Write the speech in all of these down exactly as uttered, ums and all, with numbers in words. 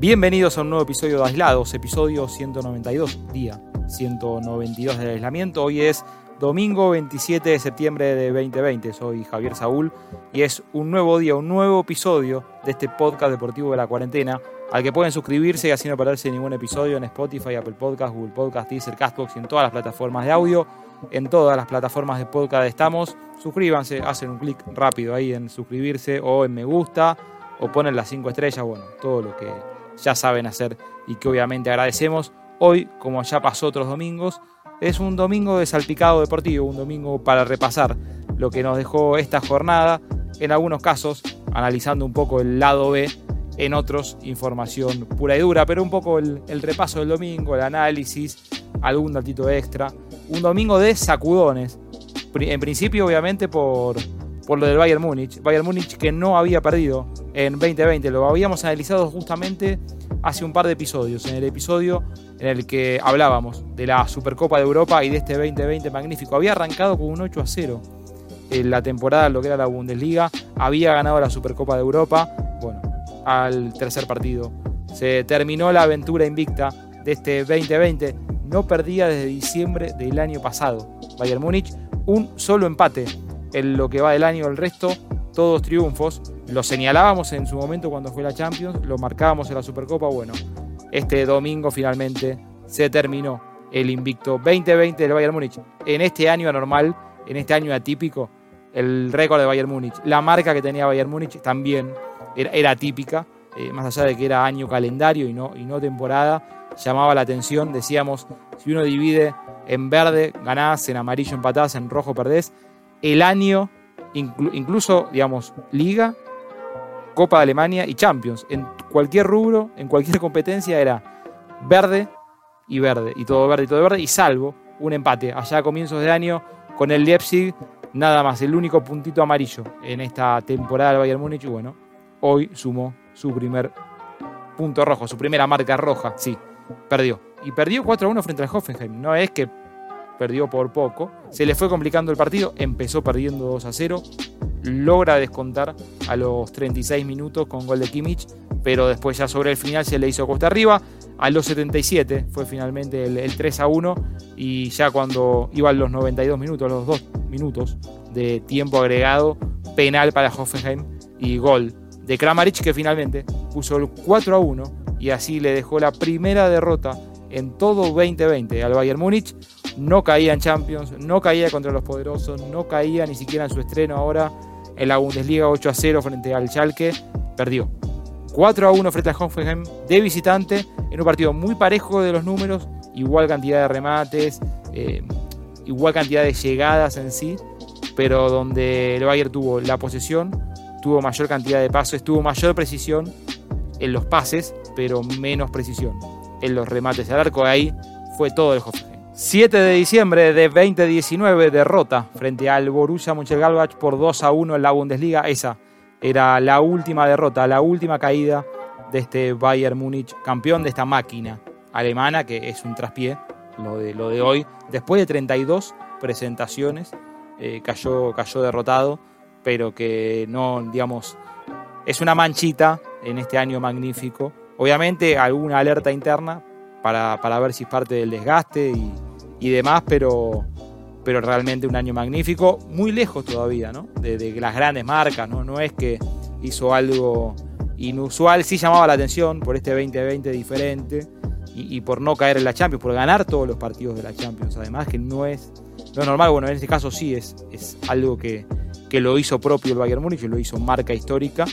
Bienvenidos a un nuevo episodio de Aislados, episodio ciento noventa y dos, día ciento noventa y dos del aislamiento. Hoy es domingo veintisiete de septiembre de veinte veinte, soy Javier Saúl y es un nuevo día, un nuevo episodio de este podcast deportivo de la cuarentena, al que pueden suscribirse y así no perderse ningún episodio en Spotify, Apple Podcast, Google Podcast, Deezer, Castbox y en todas las plataformas de audio. En todas las plataformas de podcast estamos. Suscríbanse, hacen un clic rápido ahí en suscribirse o en me gusta o ponen las cinco estrellas, bueno, todo lo que ya saben hacer y que obviamente agradecemos. Hoy, como ya pasó otros domingos, es un domingo de salpicado deportivo, un domingo para repasar lo que nos dejó esta jornada, en algunos casos analizando un poco el lado B, en otros información pura y dura, pero un poco el, el repaso del domingo, el análisis, algún datito extra. Un domingo de sacudones, en principio obviamente por, por lo del Bayern Múnich, Bayern Múnich que no había perdido en veinte veinte, lo habíamos analizado justamente hace un par de episodios, en el episodio en el que hablábamos de la Supercopa de Europa y de este veinte veinte magnífico. Había arrancado con un ocho a cero en la temporada, lo que era la Bundesliga, había ganado la Supercopa de Europa. Bueno, al tercer partido se terminó la aventura invicta de este veinte veinte. No perdía desde diciembre del año pasado Bayern Múnich, un solo empate en lo que va del año, el resto todos triunfos. Lo señalábamos en su momento cuando fue la Champions, lo marcábamos en la Supercopa. Bueno, este domingo finalmente se terminó el invicto veinte veinte del Bayern Múnich. En este año anormal, en este año atípico, el récord de Bayern Múnich, la marca que tenía Bayern Múnich también era, era atípica, eh, más allá de que era año calendario y no, y no temporada, llamaba la atención. Decíamos, si uno divide en verde ganás, en amarillo empatás, en rojo perdés. El año, inclu- incluso, digamos, Liga, Copa de Alemania y Champions, en cualquier rubro, en cualquier competencia era verde y verde, y todo verde y todo verde, y salvo un empate allá a comienzos de año con el Leipzig, nada más, el único puntito amarillo en esta temporada del Bayern Múnich. Y bueno, hoy sumó su primer punto rojo, su primera marca roja, sí, perdió. Y perdió cuatro a uno frente al Hoffenheim, no es que perdió por poco, se le fue complicando el partido, empezó perdiendo dos a cero, logra descontar a los treinta y seis minutos con gol de Kimmich, pero después ya sobre el final se le hizo cuesta arriba. A los setenta y siete fue finalmente el, el tres a uno, y ya cuando iban los noventa y dos minutos, los dos minutos de tiempo agregado, penal para Hoffenheim y gol de Kramaric, que finalmente puso el cuatro a uno y así le dejó la primera derrota en todo veinte veinte al Bayern Múnich. No caía en Champions, no caía contra los poderosos, no caía ni siquiera en su estreno ahora en la Bundesliga. Ocho a cero frente al Schalke, perdió cuatro a uno frente al Hoffenheim de visitante, en un partido muy parejo de los números, igual cantidad de remates, eh, igual cantidad de llegadas en sí, pero donde el Bayern tuvo la posesión, tuvo mayor cantidad de pases, tuvo mayor precisión en los pases, pero menos precisión en los remates al arco. Ahí fue todo el Hoffenheim. siete de diciembre de veinte diecinueve, derrota frente al Borussia Mönchengladbach por dos a uno en la Bundesliga. Esa era la última derrota, la última caída de este Bayern Múnich, campeón de esta máquina alemana, que es un traspié lo de, lo de hoy. Después de treinta y dos presentaciones, eh, cayó, cayó derrotado, pero que no, digamos, es una manchita en este año magnífico. Obviamente alguna alerta interna para, para ver si es parte del desgaste y, y demás, pero, pero realmente un año magnífico, muy lejos todavía, ¿no? de, de las grandes marcas, ¿no? No es que hizo algo inusual, sí llamaba la atención por este veinte veinte diferente y, y por no caer en la Champions, por ganar todos los partidos de la Champions, además, que no es, no es normal. Bueno, en este caso sí es, es algo que, que lo hizo propio el Bayern Múnich, lo hizo marca histórica,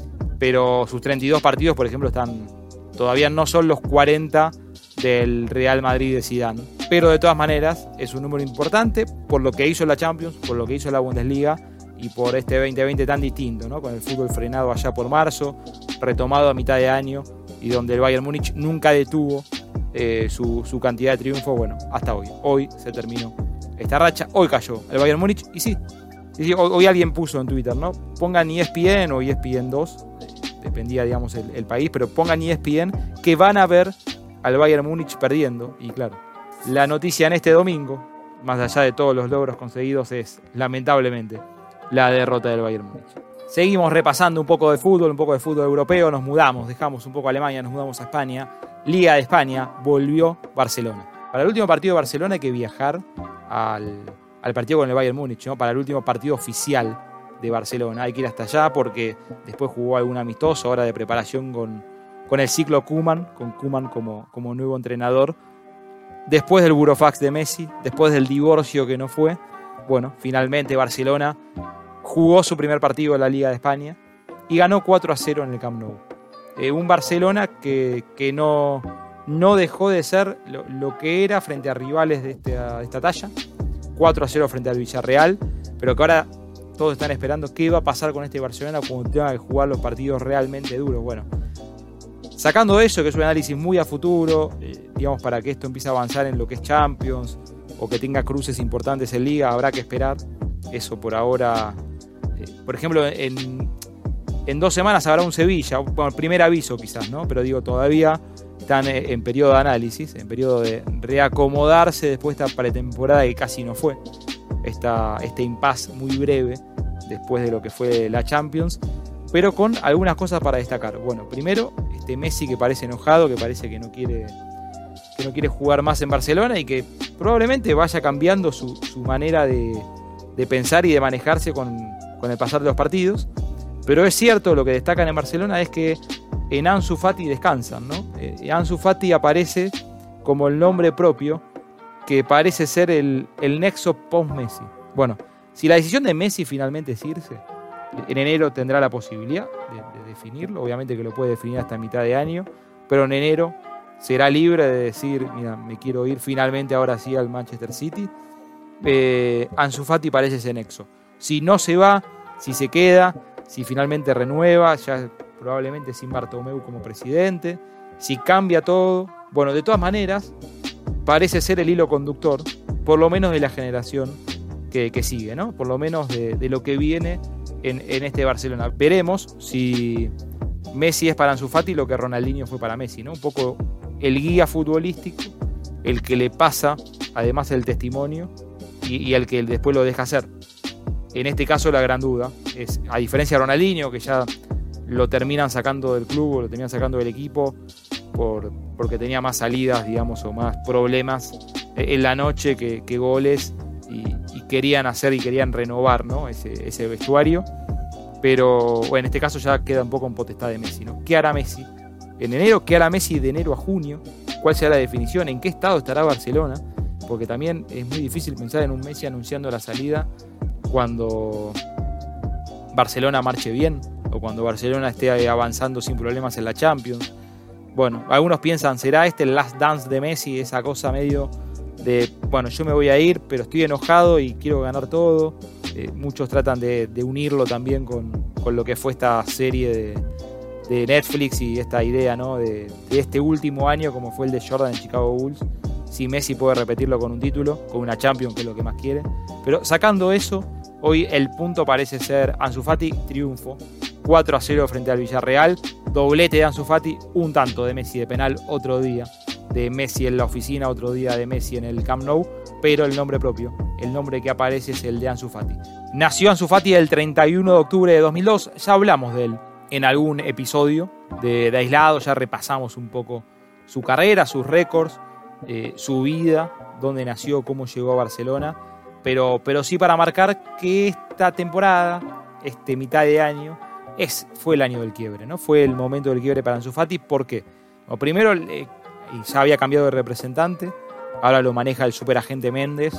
pero sus treinta y dos partidos, por ejemplo, están todavía no son los cuarenta del Real Madrid de Zidane, pero de todas maneras es un número importante por lo que hizo en la Champions, por lo que hizo en la Bundesliga y por este veinte veinte tan distinto, ¿no? Con el fútbol frenado allá por marzo, retomado a mitad de año y donde el Bayern Múnich nunca detuvo eh, su, su cantidad de triunfos, bueno, hasta hoy. Hoy se terminó esta racha, hoy cayó el Bayern Múnich y sí, y sí hoy, hoy alguien puso en Twitter, ¿no? Pongan E S P N o E S P N dos, dependía, digamos, el, el país, pero pongan E S P N que van a ver al Bayern Múnich perdiendo. Y claro, la noticia en este domingo, más allá de todos los logros conseguidos, es lamentablemente la derrota del Bayern Múnich. Seguimos repasando un poco de fútbol, un poco de fútbol europeo, nos mudamos, dejamos un poco Alemania, nos mudamos a España. Liga de España, volvió Barcelona. Para el último partido de Barcelona hay que viajar al, al partido con el Bayern Múnich, ¿no? Para el último partido oficial de Barcelona. Hay que ir hasta allá porque después jugó algún amistoso, ahora de preparación con, con el ciclo Koeman, con Koeman como, como nuevo entrenador. Después del burofax de Messi, después del divorcio que no fue, bueno, finalmente Barcelona jugó su primer partido en la Liga de España y ganó cuatro a cero en el Camp Nou. Eh, un Barcelona que, que no, no dejó de ser lo, lo que era frente a rivales de esta, de esta talla, cuatro a cero frente al Villarreal, pero que ahora todos están esperando qué va a pasar con este Barcelona cuando tenga que jugar los partidos realmente duros. Bueno, sacando eso, que es un análisis muy a futuro, eh, digamos, para que esto empiece a avanzar en lo que es Champions o que tenga cruces importantes en Liga, habrá que esperar. Eso por ahora, eh, por ejemplo, en, en dos semanas habrá un Sevilla, bueno, primer aviso quizás, ¿no? Pero digo, todavía están en periodo de análisis, en periodo de reacomodarse después de esta pretemporada que casi no fue. Esta, este impasse muy breve después de lo que fue la Champions, pero con algunas cosas para destacar. Bueno, primero, este Messi que parece enojado, que parece que no quiere, que no quiere jugar más en Barcelona y que probablemente vaya cambiando su, su manera de, de pensar y de manejarse con, con el pasar de los partidos. Pero es cierto, lo que destacan en Barcelona es que en Ansu Fati descansan, ¿no? Eh, Ansu Fati aparece como el nombre propio que parece ser el, el nexo post-Messi. Bueno, si la decisión de Messi finalmente es irse, en enero tendrá la posibilidad de, de definirlo, obviamente que lo puede definir hasta mitad de año, pero en enero será libre de decir, mira, me quiero ir finalmente ahora sí al Manchester City. Eh, Ansu Fati parece ese nexo. Si no se va, si se queda, si finalmente renueva, ya probablemente sin Bartomeu como presidente, si cambia todo, bueno, de todas maneras, parece ser el hilo conductor, por lo menos de la generación que, que sigue, ¿no? Por lo menos de, de lo que viene en, en este Barcelona. Veremos si Messi es para Ansu Fati lo que Ronaldinho fue para Messi, ¿no? Un poco el guía futbolístico, el que le pasa, además el testimonio, y, y el que después lo deja hacer. En este caso la gran duda es, a diferencia de Ronaldinho, que ya lo terminan sacando del club, o lo terminan sacando del equipo, por, porque tenía más salidas, digamos, o más problemas en la noche que, que goles, y, y querían hacer y querían renovar, ¿no? ese, ese vestuario. Pero bueno, en este caso ya queda un poco en potestad de Messi, ¿no? ¿Qué hará Messi en enero? ¿Qué hará Messi de enero a junio? ¿Cuál será la definición? ¿En qué estado estará Barcelona? Porque también es muy difícil pensar en un Messi anunciando la salida cuando Barcelona marche bien, o cuando Barcelona esté avanzando sin problemas en la Champions. Bueno, algunos piensan, ¿será este el last dance de Messi? Esa cosa medio de, bueno, yo me voy a ir, pero estoy enojado y quiero ganar todo. Eh, muchos tratan de, de unirlo también con, con lo que fue esta serie de, de Netflix y esta idea, ¿no? de, de este último año, como fue el de Jordan en Chicago Bulls. Si Messi puede repetirlo con un título, con una Champions, que es lo que más quiere. Pero sacando eso, hoy el punto parece ser Ansu Fati, triunfo. cuatro a cero frente al Villarreal, doblete de Ansu Fati, un tanto de Messi de penal, otro día de Messi en la oficina, otro día de Messi en el Camp Nou, pero el nombre propio, el nombre que aparece es el de Ansu Fati. Nació Ansu Fati el treinta y uno de octubre de dos mil dos, ya hablamos de él en algún episodio de, de Aislado, ya repasamos un poco su carrera, sus récords, eh, su vida, dónde nació, cómo llegó a Barcelona, pero, pero sí para marcar que esta temporada, este mitad de año, Es, fue el año del quiebre, ¿no? Fue el momento del quiebre para Ansu Fati. ¿Por qué? Bueno, primero, eh, ya había cambiado de representante. Ahora lo maneja el superagente Méndez,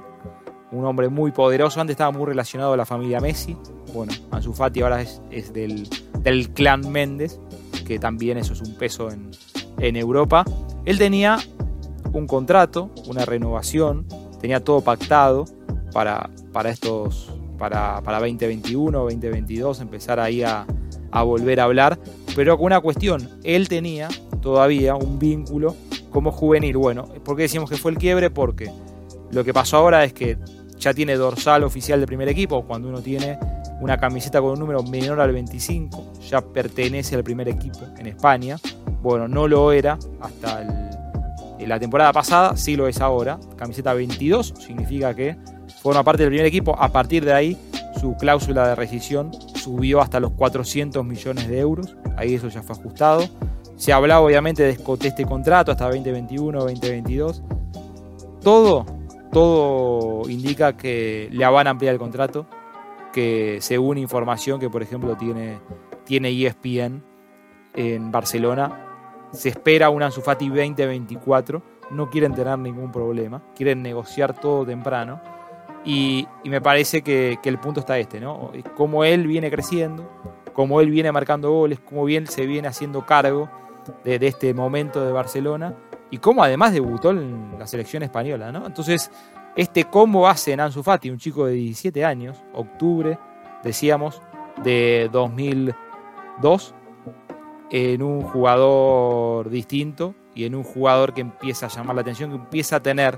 un, un hombre muy poderoso. Antes estaba muy relacionado a la familia Messi. Bueno, Ansu Fati ahora es, es del, del clan Méndez, que también eso es un peso en, en Europa. Él tenía un contrato, una renovación, tenía todo pactado para, para estos... Para, para veinte veintiuno, veinte veintidós, empezar ahí a, a volver a hablar, pero con una cuestión, él tenía todavía un vínculo como juvenil. Bueno, ¿por qué decimos que fue el quiebre? Porque lo que pasó ahora es que ya tiene dorsal oficial del primer equipo. Cuando uno tiene una camiseta con un número menor al veinticinco, ya pertenece al primer equipo en España. Bueno, no lo era hasta el, la temporada pasada, sí lo es ahora. Camiseta veintidós significa que forma parte del primer equipo. A partir de ahí su cláusula de rescisión subió hasta los cuatrocientos millones de euros, ahí eso ya fue ajustado. Se hablaba obviamente de este contrato hasta veinte veintiuno, veinte veintidós. Todo, todo indica que le van a ampliar el contrato, que según información que por ejemplo tiene, tiene E S P N en Barcelona, se espera un Ansu Fati veinte veinticuatro, no quieren tener ningún problema, quieren negociar todo temprano. Y, y me parece que, que el punto está este, ¿no? Cómo él viene creciendo, cómo él viene marcando goles, cómo bien se viene haciendo cargo de, de este momento de Barcelona y cómo además debutó en la selección española, ¿no? Entonces, este cómo hace en Ansu Fati, un chico de diecisiete años, octubre, decíamos, de dos mil dos, en un jugador distinto y en un jugador que empieza a llamar la atención, que empieza a tener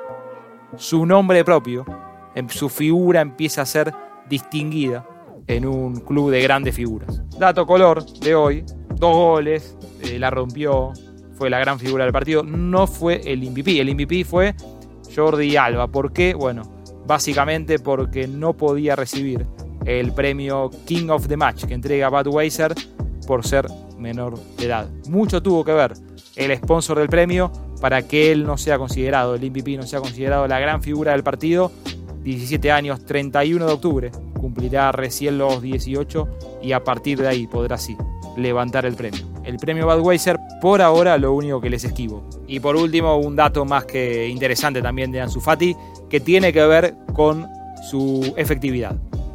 su nombre propio, su figura empieza a ser distinguida en un club de grandes figuras. Dato color de hoy, dos goles, eh, la rompió, fue la gran figura del partido, no fue el M V P, el M V P fue Jordi Alba. ¿Por qué? Bueno, básicamente porque no podía recibir el premio King of the Match que entrega Budweiser por ser menor de edad. Mucho tuvo que ver el sponsor del premio para que él no sea considerado, el M V P no sea considerado la gran figura del partido. diecisiete años, treinta y uno de octubre, cumplirá recién los dieciocho y a partir de ahí podrá sí levantar el premio. El premio Budweiser por ahora lo único que les esquivo. Y por último, un dato más que interesante también de Ansu Fati, que tiene que ver con su efectividad.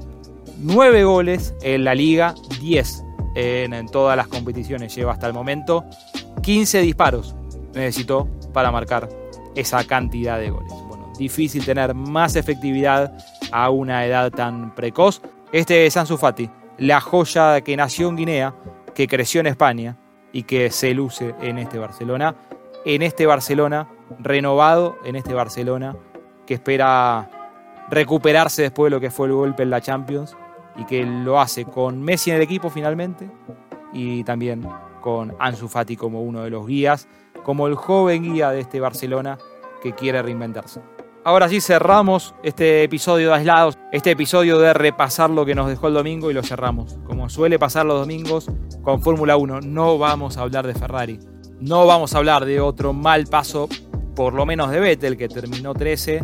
nueve goles en la liga, diez en, en todas las competiciones lleva hasta el momento, quince disparos necesitó para marcar esa cantidad de goles. Bueno, difícil tener más efectividad a una edad tan precoz. Este es Ansu Fati, la joya que nació en Guinea, que creció en España y que se luce en este Barcelona. En este Barcelona renovado, en este Barcelona que espera recuperarse después de lo que fue el golpe en la Champions y que lo hace con Messi en el equipo finalmente y también con Ansu Fati como uno de los guías, como el joven guía de este Barcelona que quiere reinventarse. Ahora sí cerramos este episodio de Aislados, este episodio de repasar lo que nos dejó el domingo y lo cerramos. Como suele pasar los domingos con Fórmula uno, no vamos a hablar de Ferrari, no vamos a hablar de otro mal paso, por lo menos de Vettel, que terminó trece,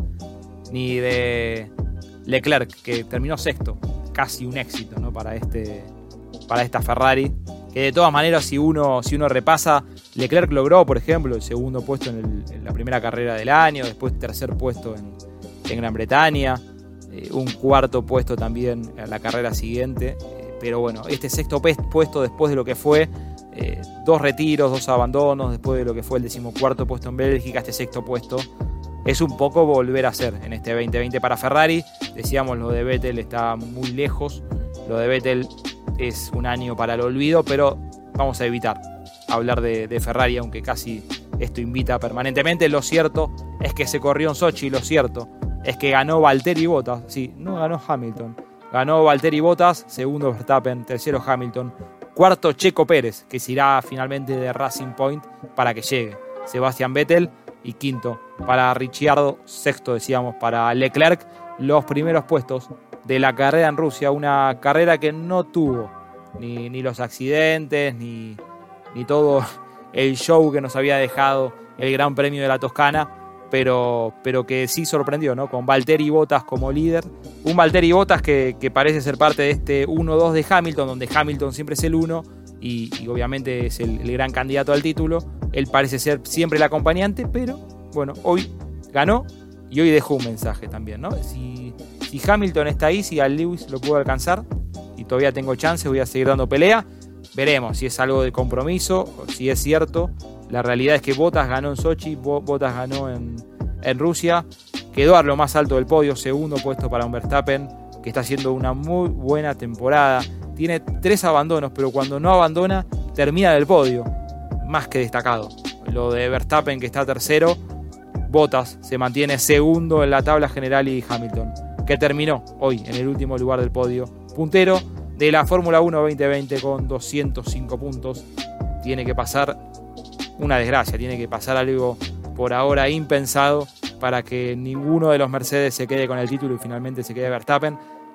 ni de Leclerc, que terminó sexto, casi un éxito, ¿no? para, este, para esta Ferrari. Que de todas maneras, si uno, si uno repasa, Leclerc logró, por ejemplo, el segundo puesto en, el, en la primera carrera del año, después tercer puesto en, en Gran Bretaña, eh, un cuarto puesto también en la carrera siguiente. Eh, pero bueno, este sexto puesto después de lo que fue eh, dos retiros, dos abandonos, después de lo que fue el decimocuarto puesto en Bélgica, este sexto puesto es un poco volver a ser en este veinte veinte para Ferrari. Decíamos, lo de Vettel está muy lejos, lo de Vettel es un año para el olvido, pero vamos a evitar hablar de, de Ferrari, aunque casi esto invita permanentemente. Lo cierto es que se corrió en Sochi, lo cierto es que ganó Valtteri Bottas, sí, no ganó Hamilton, ganó Valtteri Bottas, segundo Verstappen, tercero Hamilton, cuarto Checo Pérez, que se irá finalmente de Racing Point para que llegue Sebastian Vettel, y quinto para Ricciardo, sexto decíamos para Leclerc. Los primeros puestos de la carrera en Rusia, una carrera que no tuvo ni, ni los accidentes, ni, ni todo el show que nos había dejado el Gran Premio de la Toscana, pero, pero que sí sorprendió, ¿no? Con Valtteri Bottas como líder, un Valtteri Bottas que, que parece ser parte de este uno dos de Hamilton, donde Hamilton siempre es el uno y, y obviamente es el, el gran candidato al título. Él parece ser siempre el acompañante, pero bueno, hoy ganó y hoy dejó un mensaje también, ¿no? Si, si Hamilton está ahí, si a Lewis lo puedo alcanzar y todavía tengo chance, voy a seguir dando pelea. Veremos si es algo de compromiso o si es cierto. La realidad es que Bottas ganó en Sochi, Bottas ganó en, en Rusia, quedó a lo más alto del podio, segundo puesto para un Verstappen que está haciendo una muy buena temporada. Tiene tres abandonos, pero cuando no abandona termina del podio, más que destacado. Lo de Verstappen, que está tercero, Bottas se mantiene segundo en la tabla general, y Hamilton, que terminó hoy en el último lugar del podio, puntero de la Fórmula uno veinte veinte con doscientos cinco puntos. Tiene que pasar una desgracia, tiene que pasar algo por ahora impensado para que ninguno de los Mercedes se quede con el título y finalmente se quede Verstappen.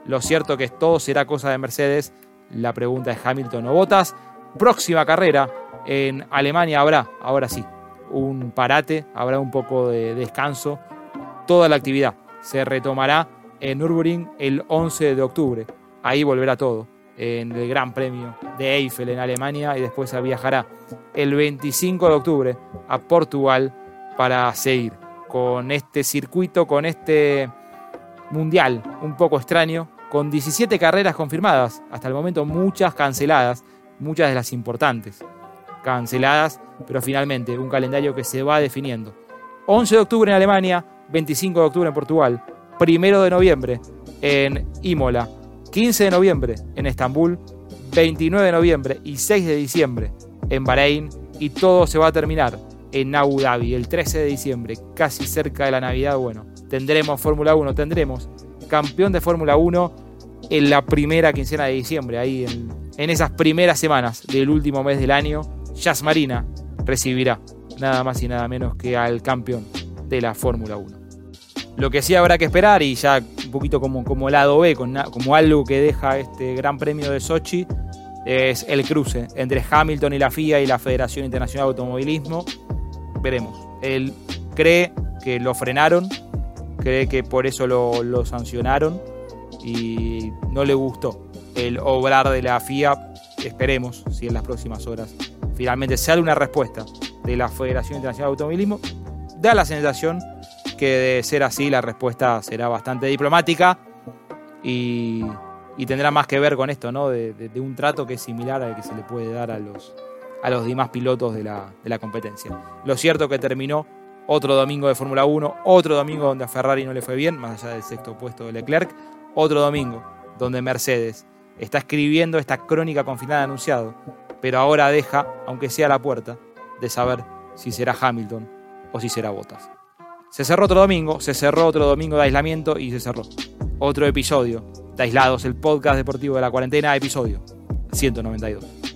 Lo cierto que todo será cosa de Mercedes. La pregunta es Hamilton o Bottas. Próxima carrera en Alemania habrá, ahora sí, un parate, habrá un poco de descanso. Toda la actividad se retomará en Nürburgring el once de octubre. Ahí volverá todo, en el Gran Premio de Eifel en Alemania, y después se viajará el veinticinco de octubre a Portugal para seguir con este circuito, con este mundial un poco extraño, con diecisiete carreras confirmadas, hasta el momento muchas canceladas, muchas de las importantes canceladas, pero finalmente un calendario que se va definiendo. once de octubre en Alemania, veinticinco de octubre en Portugal, primero de noviembre en Imola, quince de noviembre en Estambul, veintinueve de noviembre y seis de diciembre en Bahrein, y todo se va a terminar en Abu Dhabi el trece de diciembre, casi cerca de la Navidad. Bueno, tendremos Fórmula uno, tendremos campeón de Fórmula uno en la primera quincena de diciembre, ahí en, en esas primeras semanas del último mes del año. Yas Marina recibirá nada más y nada menos que al campeón de la Fórmula uno. Lo que sí habrá que esperar, y ya un poquito como, como lado B, como algo que deja este Gran Premio de Sochi, es el cruce entre Hamilton y la F I A y la Federación Internacional de Automovilismo. Veremos. Él cree que lo frenaron, cree que por eso lo, lo sancionaron y no le gustó el obrar de la F I A. Esperemos si en las próximas horas finalmente sale una respuesta de la Federación Internacional de Automovilismo. Da la sensación que de ser así la respuesta será bastante diplomática y, y tendrá más que ver con esto, ¿no? De, de, de un trato que es similar al que se le puede dar a los, a los demás pilotos de la, de la competencia. Lo cierto es que terminó otro domingo de Fórmula uno, otro domingo donde a Ferrari no le fue bien, más allá del sexto puesto de Leclerc, otro domingo donde Mercedes está escribiendo esta crónica con final anunciado, pero ahora deja, aunque sea la puerta, de saber si será Hamilton o si será Bottas. Se cerró otro domingo, se cerró otro domingo de aislamiento y se cerró otro episodio de Aislados, el podcast deportivo de la cuarentena, episodio ciento noventa y dos.